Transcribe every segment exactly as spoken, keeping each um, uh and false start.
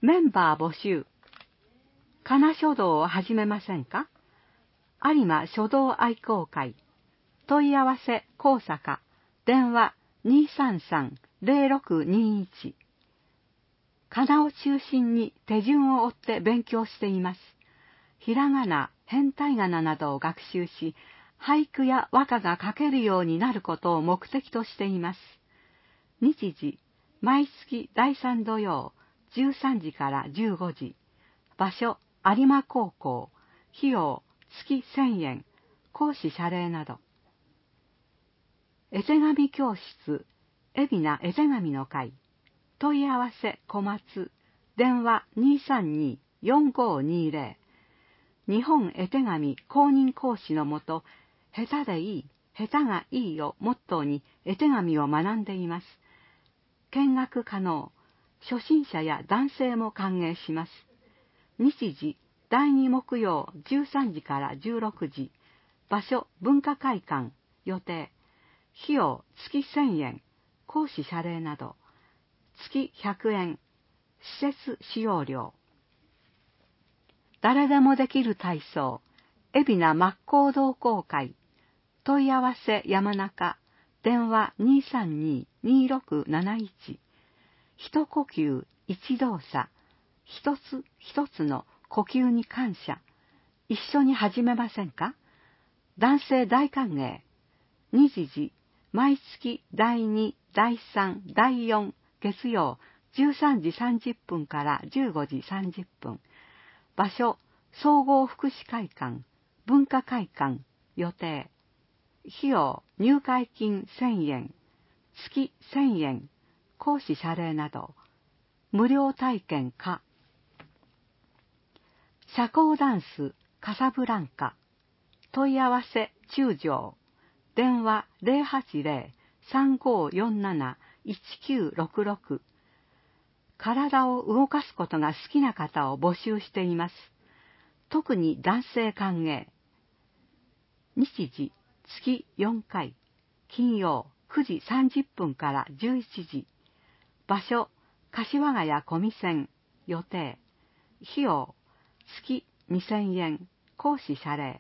メンバー募集。かな書道を始めませんか？有馬書道愛好会。問い合わせ高坂。電話 にーさんさんゼロろくにーいち。かなを中心に手順を追って勉強しています。ひらがな、変体仮名などを学習し、俳句や和歌が書けるようになることを目的としています。日時、毎月だいさん土曜、じゅうさんじからじゅうごじ。場所、有馬高校。費用、月せんえん。講師謝礼など。絵手紙教室、海老名絵手紙の会。問い合わせ小松。電話 にーさんにーよんごーにーぜろ。日本絵手紙公認講師のもと、下手でいい、下手がいいをモットーに絵手紙を学んでいます。見学可能。初心者や男性も歓迎します。日時、だいに木曜じゅうさんじからじゅうろくじ。場所、文化会館。予定。費用、月せんえん。講師謝礼など。月ひゃくえん。施設使用料。誰でもできる体操。海老名真向同好会。問い合わせ山中。電話 にーさんにーにーろくなないち。一呼吸、一動作。一つ一つの呼吸に感謝。一緒に始めませんか？男性大歓迎。日時、毎月だいに、だいさん、だいよん月曜じゅうさんじさんじゅっぷんからじゅうごじさんじゅっぷん。場所、総合福祉会館、文化会館。予定。費用、入会金せんえん。月せんえん。講師謝礼など。無料体験可。社交ダンス、カサブランカ。問い合わせ、中条。電話 ゼロはちゼロ さんごよんなな いちきゅうろくろく。体を動かすことが好きな方を募集しています。特に男性歓迎。日時、月よんかい。金曜くじさんじゅっぷんからじゅういちじ。場所、柏ヶ谷小見線。予定。費用、月にせんえん。講師謝礼。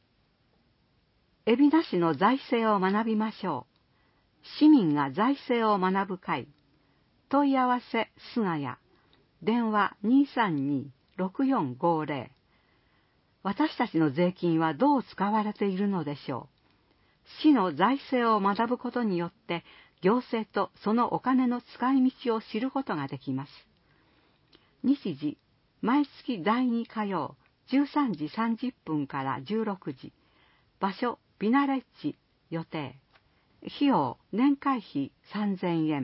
海老名市の財政を学びましょう。市民が財政を学ぶ会。問い合わせ菅谷。電話 にーさんにーろくよんごゼロ。私たちの税金はどう使われているのでしょう。市の財政を学ぶことによって行政とそのお金の使い道を知ることができます。日時、毎月だいに火曜じゅうさんじさんじゅっぷんからじゅうろくじ。場所、ビナレッジ。予定。費用、年会費さんぜんえん。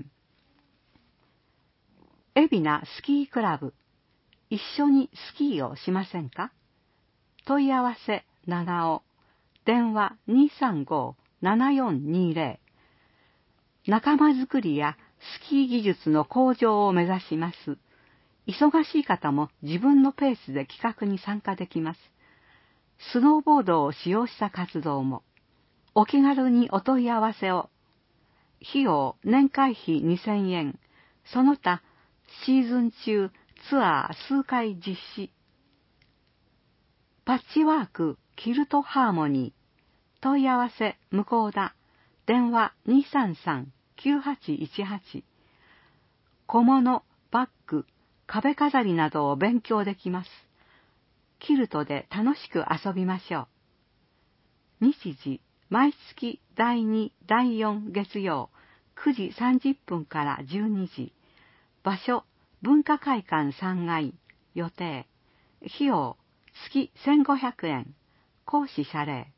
海老名スキークラブ。一緒にスキーをしませんか？問い合わせ長尾。電話 にーさんごーななよんにーぜろ。仲間づくりやスキー技術の向上を目指します。忙しい方も自分のペースで企画に参加できます。スノーボードを使用した活動も。お気軽にお問い合わせを。費用、年会費にせんえん。その他、シーズン中、ツアー数回実施。パッチワーク、キルトハーモニー。問い合わせ、向田。電話 にーさんさんきゅうはちいちはち。小物、バッグ、壁飾りなどを勉強できます。キルトで楽しく遊びましょう。日時、毎月だいに、だいよん月曜くじさんじゅっぷんからじゅうにじ。場所、文化会館さんがい。予定。費用、月せんごひゃくえん。講師謝礼。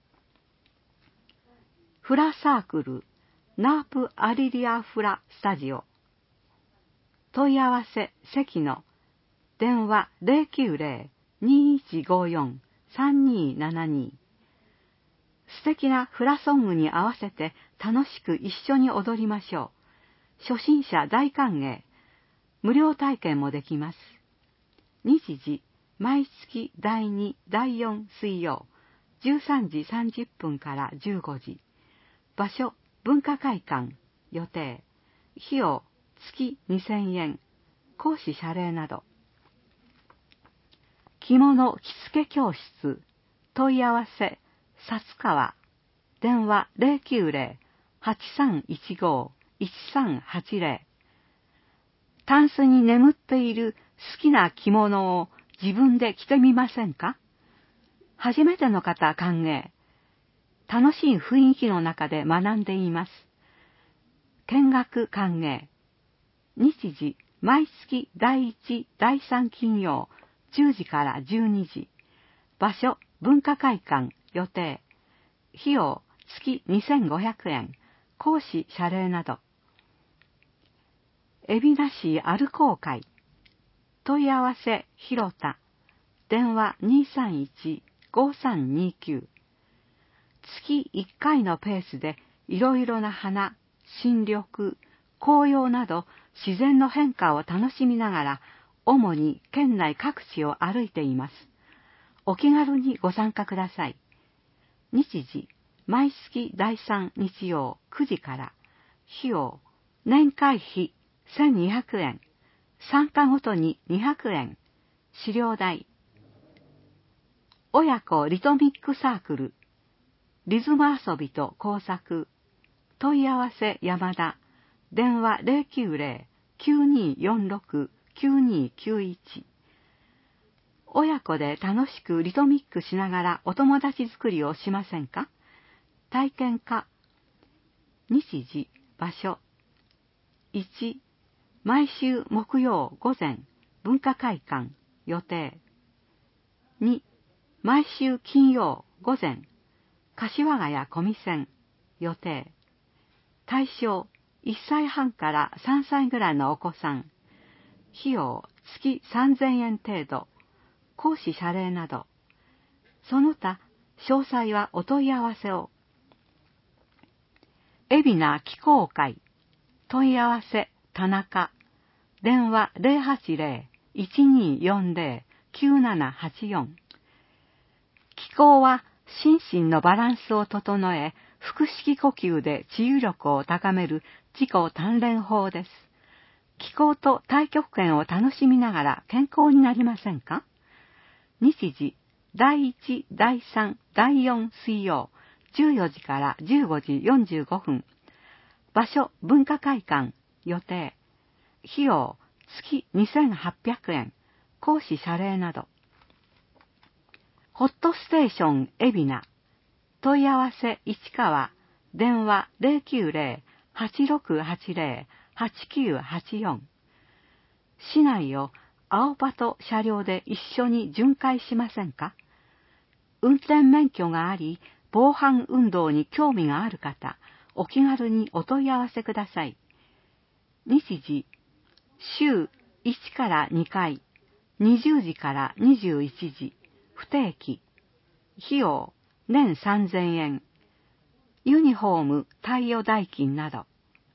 フラサークル、ナープアリリアフラスタジオ。問い合わせ、関野。電話 ゼロきゅうゼロ にいちごよん さんにーななに。素敵なフラソングに合わせて楽しく一緒に踊りましょう。初心者大歓迎。無料体験もできます。日時、毎月だいに、だいよん水曜、じゅうさんじさんじゅっぷんからじゅうごじ。場所、文化会館。予定。費用、月にせんえん。講師謝礼など。 着物着付け教室、問い合わせ、薩川、電話 ゼロきゅうゼロ はちさんいちご いちさんはちゼロ。タンスに眠っている好きな着物を自分で着てみませんか？初めての方歓迎。楽しい雰囲気の中で学んでいます。見学歓迎。日時、毎月だいいち、だいさん金曜、じゅうじからじゅうにじ。場所、文化会館、予定。費用、月にせんごひゃくえん。講師謝礼など。海老名市アルコー会。問い合わせ、広田。電話 にーさんいち ごーさんにーきゅう。月いっかいのペースでいろいろな花、新緑、紅葉など自然の変化を楽しみながら、主に県内各地を歩いています。お気軽にご参加ください。日時、毎月だいさん日曜くじから。費用、年会費せんにひゃくえん。参加ごとににひゃくえん。資料代。親子リトミックサークル。リズム遊びと工作。問い合わせ山田。電話 ゼロきゅうゼロ きゅうにーよんろく きゅうにーきゅういち。親子で楽しくリトミックしながらお友達作りをしませんか？体験家。日時、場所。いち、毎週木曜午前、文化会館、予定。に、毎週金曜午前、柏ヶ谷小見線、予定。対象、いっさいはんからさんさいぐらいのお子さん。費用、月さんぜんえん程度。講師謝礼など。その他、詳細はお問い合わせを。海老名気候会。問い合わせ、田中。電話 ゼロはちゼロ いちにーよんゼロ きゅうななはちよん。気候は心身のバランスを整え、腹式呼吸で治癒力を高める自己鍛錬法です。気候と太極拳を楽しみながら健康になりませんか？日時、だいいち、だいさん、だいよん水曜、じゅうよじからじゅうごじよんじゅうごふん。場所、文化会館、予定。費用、月にせんはっぴゃくえん。講師謝礼など。ホットステーション海老名。問い合わせ市川。電話 ゼロきゅうゼロ はちろくはちゼロ はちきゅうはちよん。市内を青パト車両で一緒に巡回しませんか？運転免許があり、防犯運動に興味がある方、お気軽にお問い合わせください。日時、週いちからにかい、にじゅうじからにじゅういちじ、不定期。費用、年さんぜんえん。ユニフォーム、貸与代金など。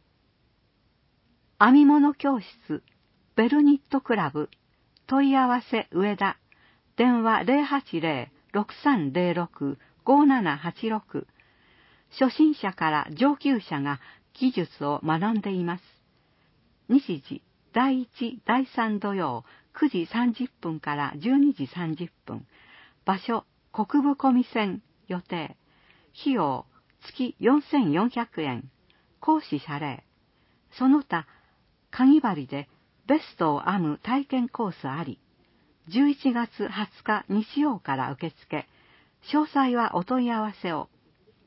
編み物教室、ベルニットクラブ。問い合わせ上田。電話 ゼロはちゼロ ろくさんゼロろく ごななはちろく。初心者から上級者が技術を学んでいます。日時、だいいち、だいさん土曜、くじさんじゅっぷんからじゅうにじさんじゅっぷん。場所、国分小見線、予定。費用、月よんせんよんひゃくえん。講師謝礼。その他、かぎ針でベストを編む体験コースあり。じゅういちがつはつか日曜から受付。詳細はお問い合わせを。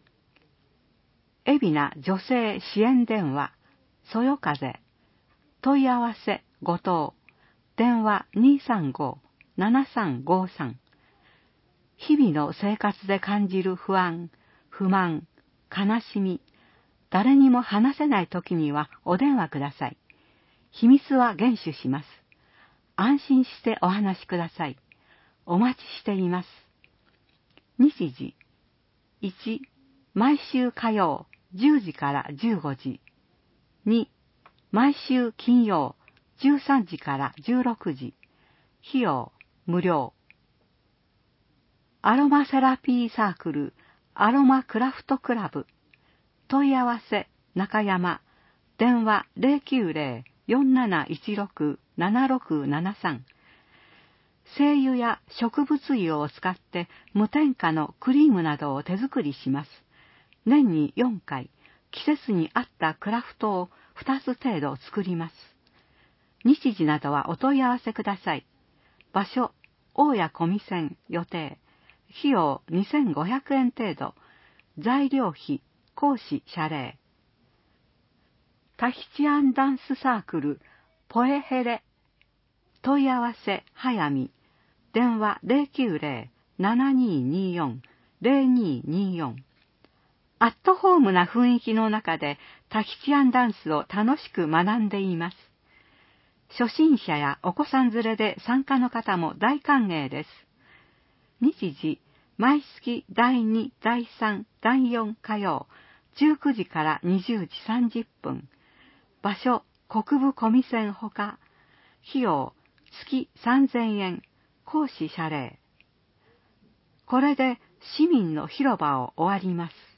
海老名女性支援電話、そよ風。問い合わせ、後藤。電話 にーさんご ななさんごさん。日々の生活で感じる不安、不満、悲しみ、誰にも話せない時にはお電話ください。秘密は厳守します。安心してお話しください。お待ちしています。日時、いち、毎週火曜じゅうじからじゅうごじ。に、毎週金曜じゅうさんじからじゅうろくじ。費用、無料。アロマセラピーサークル、アロマクラフトクラブ。問い合わせ、中山。電話 ゼロきゅうゼロ よんなないちろく ななろくななさん。 精油や植物油を使って無添加のクリームなどを手作りします。年によんかい、季節に合ったクラフトをふたつ程度作ります。日時などはお問い合わせください。場所、大谷小見線予定。費用にせんごひゃくえん程度。材料費、講師謝礼。タヒチアンダンスサークル、ポエヘレ。問い合わせ、早見。電話 ゼロきゅうゼロ ななにーにーよん ゼロにーにーよん。アットホームな雰囲気の中でタヒチアンダンスを楽しく学んでいます。初心者やお子さん連れで参加の方も大歓迎です。日時、毎月だいに、だいさん、だいよん火曜、じゅうくじからにじゅうじさんじゅっぷん。場所、国分小見線ほか。費用、月さんぜんえん。講師謝礼。これで市民の広場を終わります。